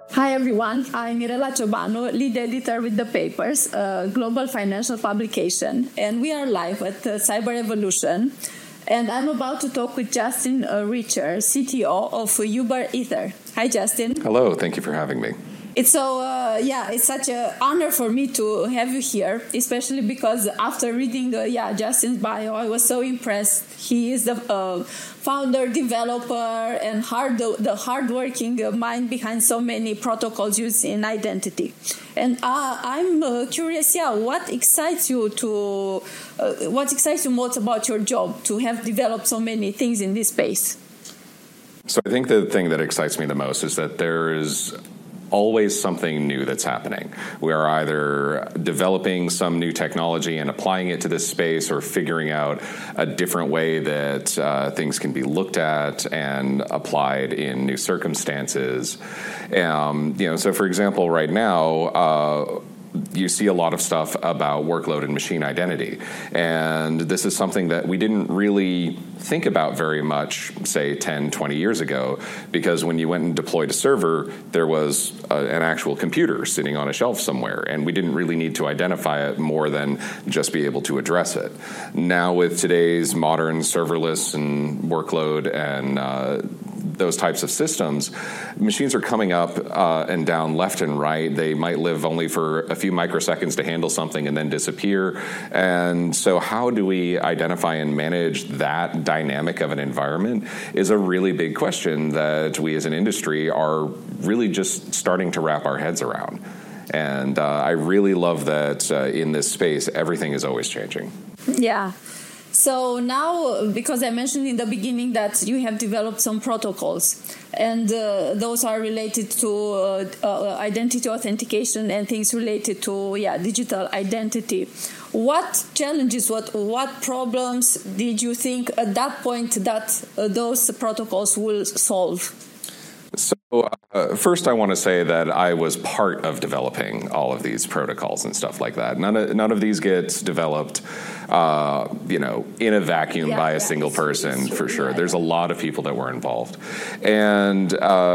Hi everyone, I'm Mirela Ciobanu, lead editor with The Papers, a global financial publication, and we are live at Cyber Evolution. And I'm about to talk with Justin Richer, CTO of Uber Ether. Hi, Justin. Hello, thank you for having me. It's it's such an honor for me to have you here, especially because after reading Justin's bio, I was so impressed. He is the founder, developer, and the hardworking mind behind so many protocols used in identity. And I'm curious, what excites you most about your job to have developed so many things in this space? So I think the thing that excites me the most is that there is always something new that's happening. We are either developing some new technology and applying it to this space, or figuring out a different way that things can be looked at and applied in new circumstances. So for example, right now, you see a lot of stuff about workload and machine identity. And this is something that we didn't really think about very much, say, 10, 20 years ago, because when you went and deployed a server, there was an actual computer sitting on a shelf somewhere, and we didn't really need to identify it more than just be able to address it. Now, with today's modern serverless and workload and those types of systems, machines are coming up and down left and right. They might live only for a few microseconds to handle something and then disappear. And so how do we identify and manage that dynamic of an environment is a really big question that we as an industry are really just starting to wrap our heads around. And I really love that in this space, everything is always changing. Yeah. So now, because I mentioned in the beginning that you have developed some protocols, and those are related to identity authentication and things related to digital identity. What challenges, what problems did you think at that point that those protocols will solve? So first, I want to say that I was part of developing all of these protocols and stuff like that. None of these gets developed, in a vacuum by a single person, for sure. There's a lot of people that were involved, and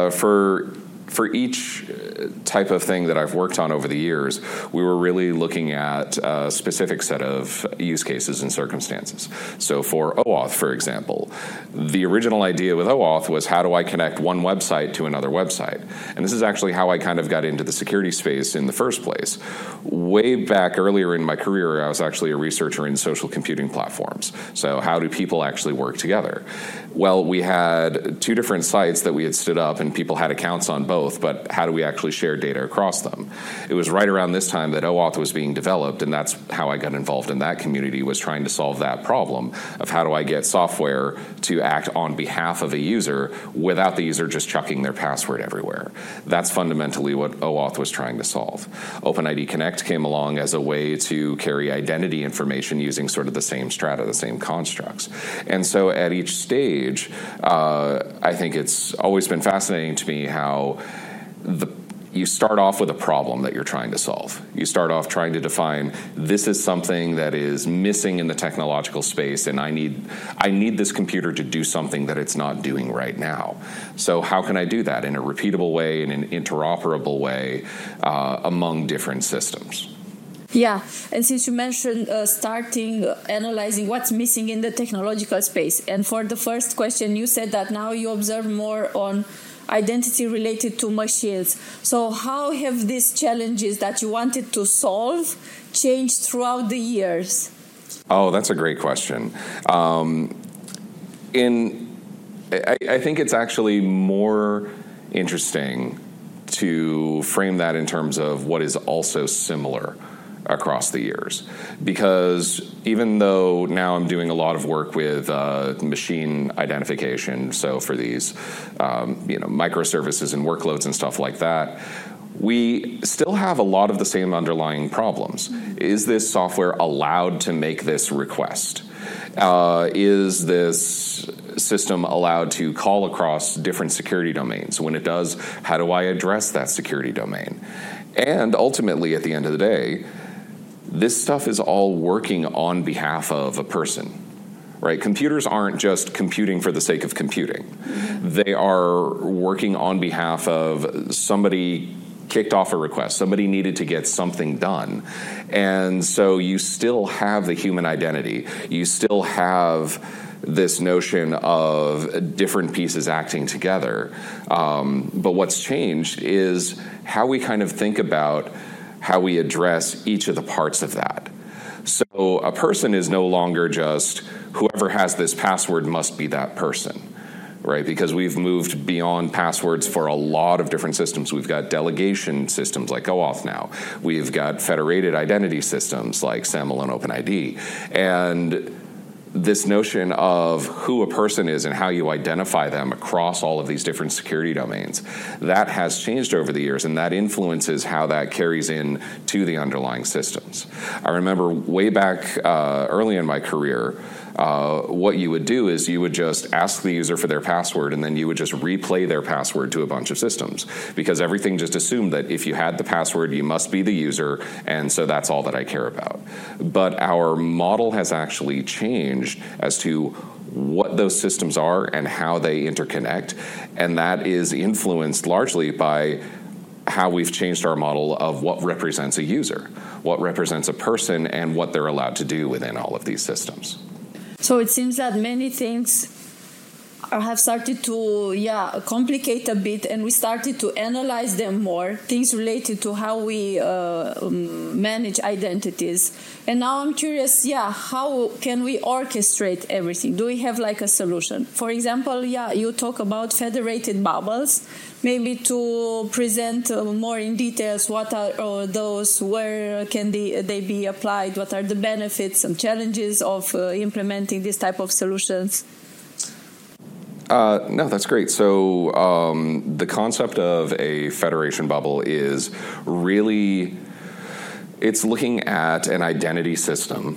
for each type of thing that I've worked on over the years, we were really looking at a specific set of use cases and circumstances. So for OAuth, for example, the original idea with OAuth was, how do I connect one website to another website? And this is actually how I kind of got into the security space in the first place. Way back earlier in my career, I was actually a researcher in social computing platforms. So how do people actually work together? Well, we had two different sites that we had stood up, and people had accounts on both, but how do we actually share data across them? It was right around this time that OAuth was being developed, and that's how I got involved in that community, was trying to solve that problem of how do I get software to act on behalf of a user without the user just chucking their password everywhere. That's fundamentally what OAuth was trying to solve. OpenID Connect came along as a way to carry identity information using sort of the same strata, the same constructs. And so at each stage, I think it's always been fascinating to me how you start off with a problem that you're trying to solve. You start off trying to define, this is something that is missing in the technological space, and I need this computer to do something that it's not doing right now. So how can I do that in a repeatable way, in an interoperable way, among different systems? Yeah, and since you mentioned starting analyzing what's missing in the technological space, and for the first question, you said that now you observe more on identity related to machines. So how have these challenges that you wanted to solve changed throughout the years? Oh, that's a great question. I think it's actually more interesting to frame that in terms of what is also similar across the years, because even though now I'm doing a lot of work with machine identification, so for these microservices and workloads and stuff like that, we still have a lot of the same underlying problems. Is this software allowed to make this request? Is this system allowed to call across different security domains? When it does, how do I address that security domain? And ultimately, at the end of the day, this stuff is all working on behalf of a person, right? Computers aren't just computing for the sake of computing. They are working on behalf of somebody kicked off a request. Somebody needed to get something done. And so you still have the human identity. You still have this notion of different pieces acting together. But what's changed is how we kind of think about how we address each of the parts of that. So a person is no longer just whoever has this password must be that person, right? Because we've moved beyond passwords for a lot of different systems. We've got delegation systems like OAuth now. We've got federated identity systems like SAML and OpenID. And this notion of who a person is and how you identify them across all of these different security domains, that has changed over the years, and that influences how that carries in to the underlying systems. I remember way back early in my career, what you would do is you would just ask the user for their password, and then you would just replay their password to a bunch of systems, because everything just assumed that if you had the password, you must be the user, and so that's all that I care about. But our model has actually changed as to what those systems are and how they interconnect, and that is influenced largely by how we've changed our model of what represents a user, what represents a person, and what they're allowed to do within all of these systems. So it seems that many things have started to complicate a bit, and we started to analyze them more, things related to how we manage identities. And now I'm curious, how can we orchestrate everything? Do we have like a solution? For example, you talk about federated bubbles, maybe to present more in details what are those, where can they be applied, what are the benefits and challenges of implementing this type of solutions? No, that's great. So the concept of a federation bubble is really, it's looking at an identity system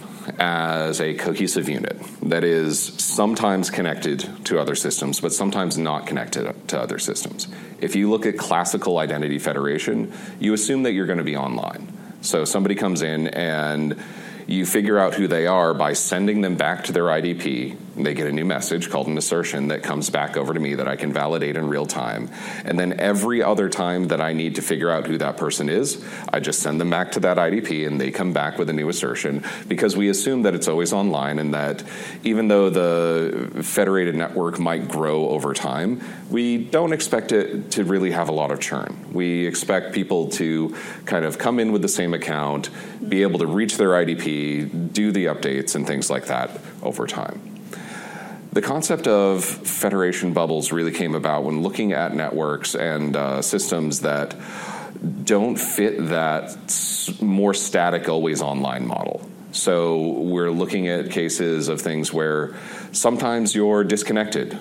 as a cohesive unit that is sometimes connected to other systems, but sometimes not connected to other systems. If you look at classical identity federation, you assume that you're going to be online. So somebody comes in and you figure out who they are by sending them back to their IDP. They get a new message called an assertion that comes back over to me that I can validate in real time. And then every other time that I need to figure out who that person is, I just send them back to that IDP and they come back with a new assertion, because we assume that it's always online and that even though the federated network might grow over time, we don't expect it to really have a lot of churn. We expect people to kind of come in with the same account, be able to reach their IDP, do the updates and things like that over time. The concept of federation bubbles really came about when looking at networks and systems that don't fit that more static, always online model. So we're looking at cases of things where sometimes you're disconnected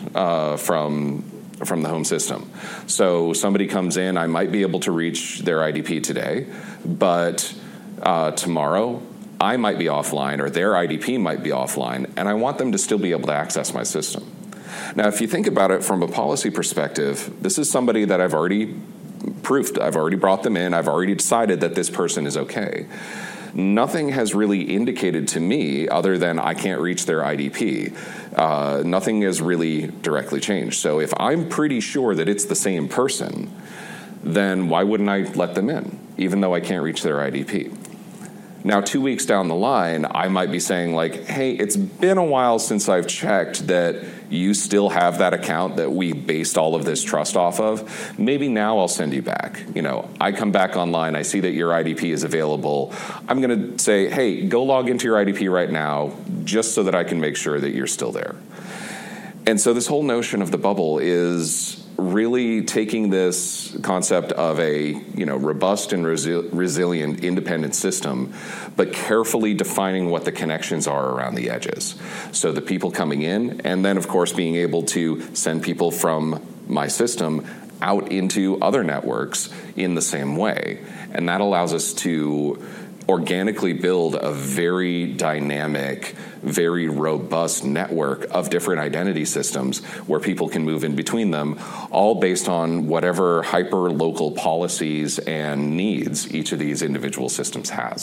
from the home system. So somebody comes in, I might be able to reach their IDP today, but tomorrow I might be offline or their IDP might be offline, and I want them to still be able to access my system. Now, if you think about it from a policy perspective, this is somebody that I've already proofed. I've already brought them in. I've already decided that this person is okay. Nothing has really indicated to me other than I can't reach their IDP. Nothing has really directly changed. So if I'm pretty sure that it's the same person, then why wouldn't I let them in, even though I can't reach their IDP? Now, 2 weeks down the line, I might be saying like, hey, it's been a while since I've checked that you still have that account that we based all of this trust off of. Maybe now I'll send you back. I come back online, I see that your IDP is available. I'm going to say, hey, go log into your IDP right now just so that I can make sure that you're still there. And so this whole notion of the bubble is really taking this concept of a robust and resilient independent system, but carefully defining what the connections are around the edges. So the people coming in, and then of course being able to send people from my system out into other networks in the same way. And that allows us to organically build a very dynamic, very robust network of different identity systems where people can move in between them, all based on whatever hyper-local policies and needs each of these individual systems has.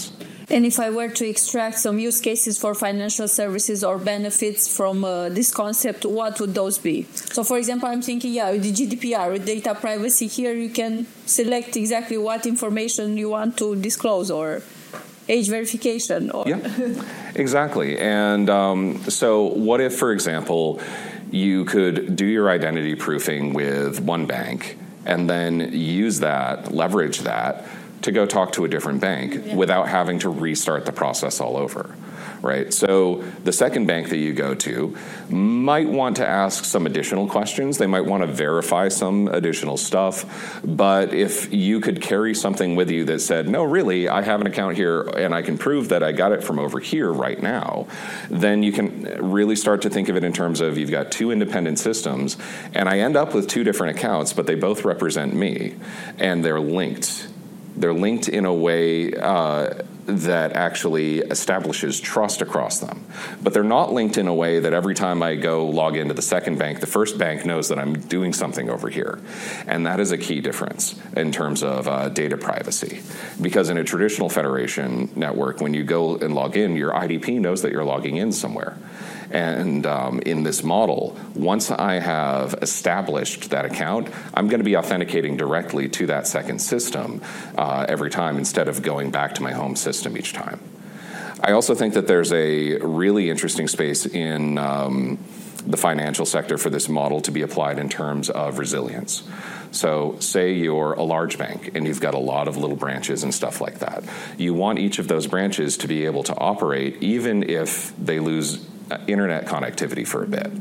And if I were to extract some use cases for financial services or benefits from this concept, what would those be? So, for example, I'm thinking, with the GDPR, with data privacy, here you can select exactly what information you want to disclose, or age verification. Or Exactly. And so what if, for example, you could do your identity proofing with one bank and then leverage that to go talk to a different bank without having to restart the process all over, right? So the second bank that you go to might want to ask some additional questions. They might want to verify some additional stuff. But if you could carry something with you that said, no, really, I have an account here and I can prove that I got it from over here right now, then you can really start to think of it in terms of you've got two independent systems and I end up with two different accounts, but they both represent me and they're linked. They're linked in a way that actually establishes trust across them. But they're not linked in a way that every time I go log into the second bank, the first bank knows that I'm doing something over here. And that is a key difference in terms of data privacy. Because in a traditional federation network, when you go and log in, your IDP knows that you're logging in somewhere. And in this model, once I have established that account, I'm going to be authenticating directly to that second system every time instead of going back to my home system each time. I also think that there's a really interesting space in the financial sector for this model to be applied in terms of resilience. So say you're a large bank and you've got a lot of little branches and stuff like that. You want each of those branches to be able to operate even if they lose internet connectivity for a bit.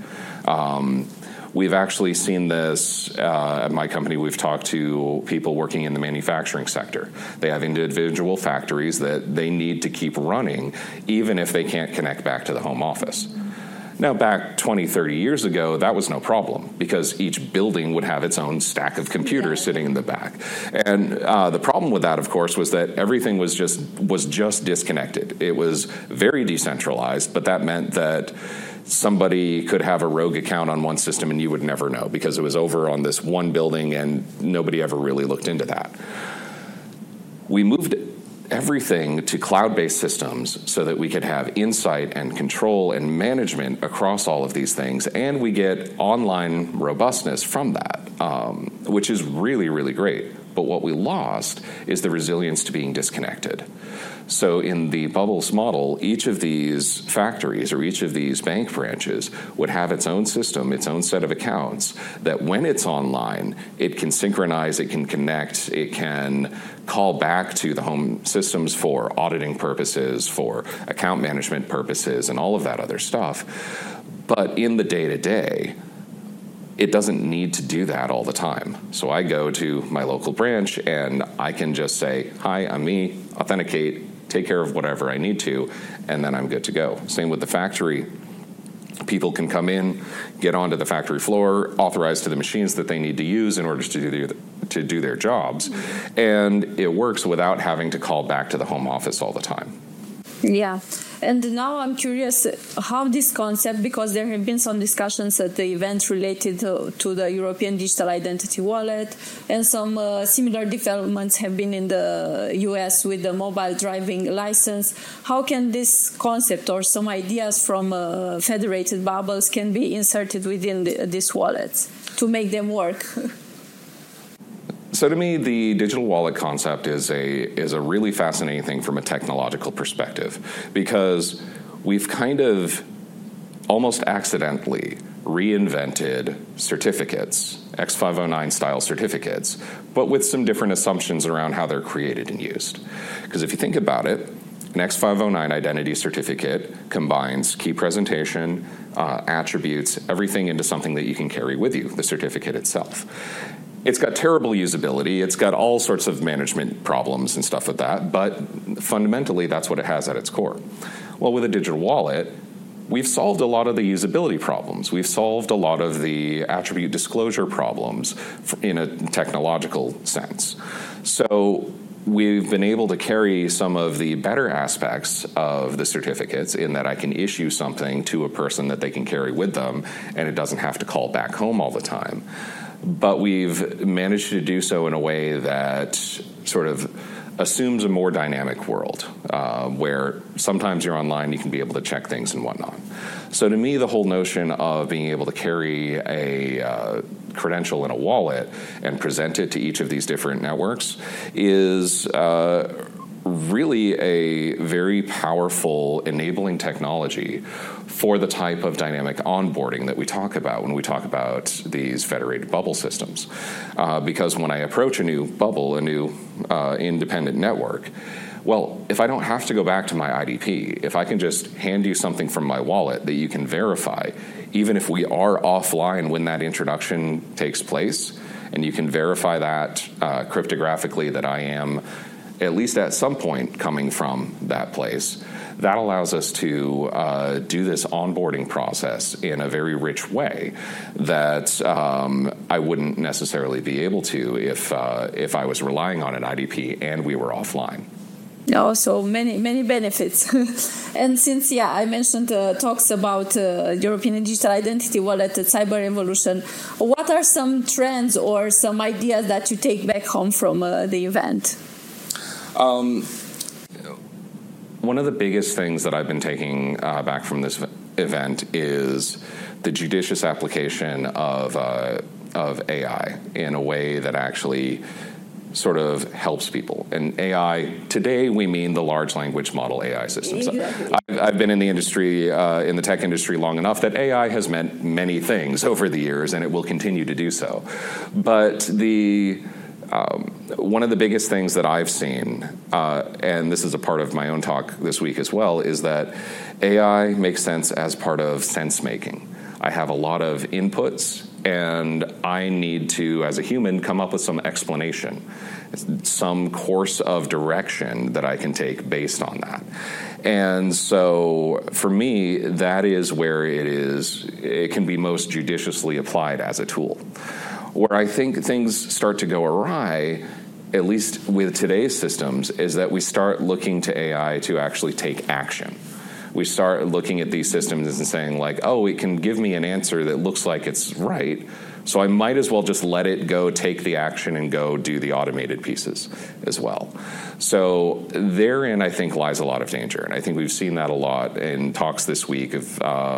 We've actually seen this at my company. We've talked to people working in the manufacturing sector. They have individual factories that they need to keep running even if they can't connect back to the home office. Now, back 20, 30 years ago, that was no problem because each building would have its own stack of computers sitting in the back. And the problem with that, of course, was that everything was just disconnected. It was very decentralized, but that meant that somebody could have a rogue account on one system and you would never know because it was over on this one building and nobody ever really looked into that. We moved everything to cloud-based systems so that we could have insight and control and management across all of these things, and we get online robustness from that, which is really, really great. But what we lost is the resilience to being disconnected. So in the Bubbles model, each of these factories or each of these bank branches would have its own system, its own set of accounts, that when it's online, it can synchronize, it can connect, it can call back to the home systems for auditing purposes, for account management purposes, and all of that other stuff. But in the day-to-day, it doesn't need to do that all the time. So I go to my local branch and I can just say, hi, I'm me, authenticate, take care of whatever I need to, and then I'm good to go. Same with the factory. People can come in, get onto the factory floor, authorize to the machines that they need to use in order to do their jobs, and it works without having to call back to the home office all the time. Yeah. And now I'm curious how this concept, because there have been some discussions at the event related to the European Digital Identity Wallet, and some similar developments have been in the US with the mobile driving license. How can this concept or some ideas from federated bubbles can be inserted within these wallets to make them work? So to me, the digital wallet concept is a really fascinating thing from a technological perspective, because we've kind of almost accidentally reinvented certificates, X509 style certificates, but with some different assumptions around how they're created and used. Because if you think about it, an X509 identity certificate combines key presentation, attributes, everything into something that you can carry with you, the certificate itself. It's got terrible usability. It's got all sorts of management problems and stuff with that, but fundamentally, that's what it has at its core. Well, with a digital wallet, we've solved a lot of the usability problems. We've solved a lot of the attribute disclosure problems in a technological sense. So we've been able to carry some of the better aspects of the certificates in that I can issue something to a person that they can carry with them, and it doesn't have to call back home all the time. But we've managed to do so in a way that sort of assumes a more dynamic world where sometimes you're online, you can be able to check things and whatnot. So to me, the whole notion of being able to carry a credential in a wallet and present it to each of these different networks is really a very powerful enabling technology for the type of dynamic onboarding that we talk about when we talk about these federated bubble systems. Because when I approach a new bubble, a new independent network, well, if I don't have to go back to my IDP, if I can just hand you something from my wallet that you can verify, even if we are offline when that introduction takes place, and you can verify that cryptographically that I am at least at some point coming from that place, that allows us to do this onboarding process in a very rich way that I wouldn't necessarily be able to if I was relying on an IDP and we were offline. So many benefits. And since, I mentioned talks about European Digital Identity Wallet at Cyber Revolution, what are some trends or some ideas that you take back home from the event? One of the biggest things that I've been taking back from this event is the judicious application of AI in a way that actually sort of helps people. And AI, today we mean the large language model AI systems. Exactly. I've been in the industry, in the tech industry long enough that AI has meant many things over the years, and it will continue to do so. But one of the biggest things that I've seen, and this is a part of my own talk this week as well, is that AI makes sense as part of sense making. I have a lot of inputs, and I need to, as a human, come up with some explanation, some course of direction that I can take based on that. And so for me, that is where it can be most judiciously applied as a tool. Where I think things start to go awry, at least with today's systems, is that we start looking to AI to actually take action. We start looking at these systems and saying, like, oh, it can give me an answer that looks like it's right, so I might as well just let it go take the action and go do the automated pieces as well. So therein, I think, lies a lot of danger. And I think we've seen that a lot in talks this week of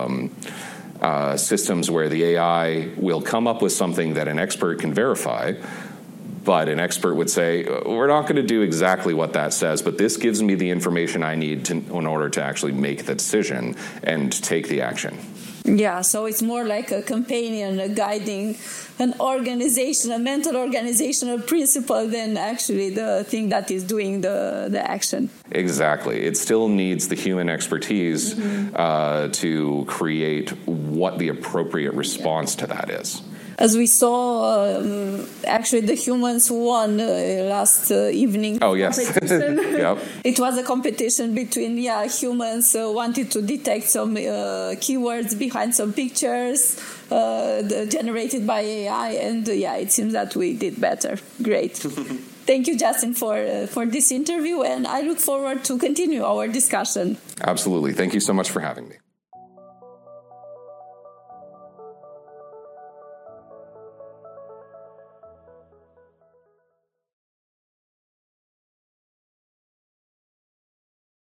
systems where the AI will come up with something that an expert can verify, but an expert would say, we're not going to do exactly what that says, but this gives me the information I need in order to actually make the decision and take the action. Yeah, so it's more like a companion, a guiding, an organization, a mental organizational principle than actually the thing that is doing the action. Exactly. It still needs the human expertise to create what the appropriate response to that is. As we saw, actually the humans won last evening. Oh, yes. Yep. It was a competition between, humans wanted to detect some keywords behind some pictures generated by AI. And it seems that we did better. Great. Thank you, Justin, for this interview. And I look forward to continue our discussion. Absolutely. Thank you so much for having me.